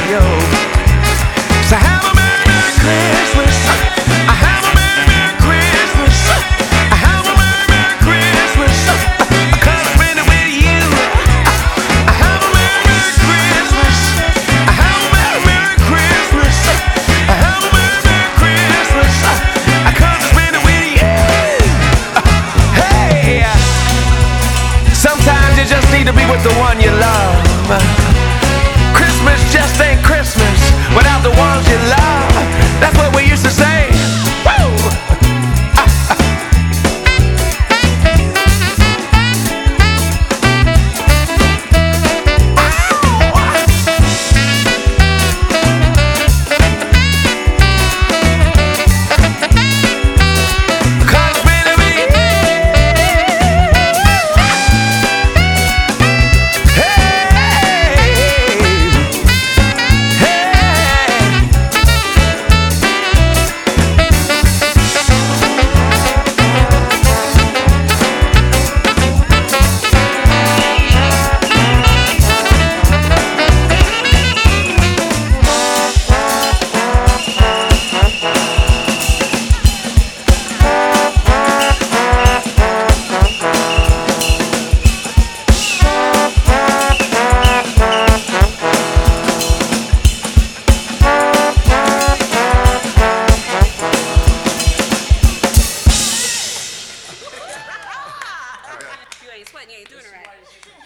radio. So have a Merry, Merry Christmas. I have a Merry, Merry Christmas. I have a Merry, Merry Christmas. Cause I spend it with you. I have a Merry, Merry Christmas. I have a Merry, Merry Christmas. I have a Merry, Merry Christmas. Cause I spend it with you. Hey, sometimes you just need to be with the one you love. Christmas just ain't Christmas without the ones you love. That's what we used to say. Woo! You ain't sweating, you ain't doing it right.